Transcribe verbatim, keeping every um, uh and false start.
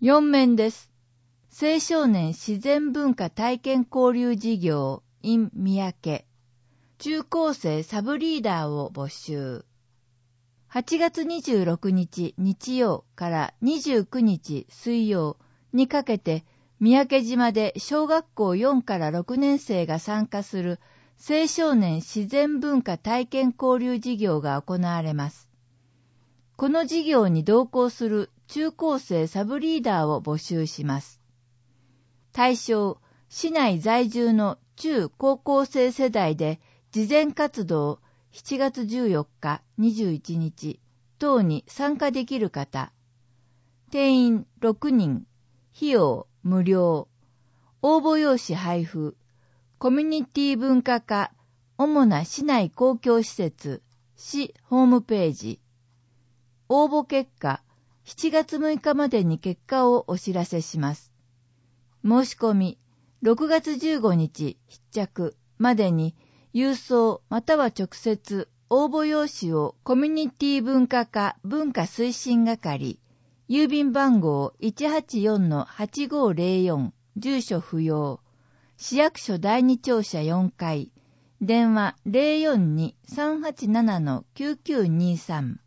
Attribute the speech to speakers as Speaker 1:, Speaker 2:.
Speaker 1: よん面です。青少年自然文化体験交流事業 in 三宅。中高生サブリーダーを募集。はちがつにじゅうろくにち日曜からにじゅうくにち水曜にかけて三宅島で小学校よんからろくねん生が参加する青少年自然文化体験交流事業が行われます。この事業に同行する中高生サブリーダーを募集します。対象、市内在住の中高校生世代で慈善活動しちがつじゅうよっか、にじゅういちにち等に参加できる方。定員ろくにん、費用無料、応募用紙配布、コミュニティ文化課、主な市内公共施設、市ホームページ。応募結果、しちがつむいかまでに結果をお知らせします。申し込み、ろくがつじゅうごにち必着までに郵送または直接応募用紙をコミュニティ文化課文化推進係、郵便番号 いちはちよんのはちごーぜろよん、住所不要、市役所だいに庁舎よんかい、電話 ゼロよんに さんはちななのきゅうきゅうにさん。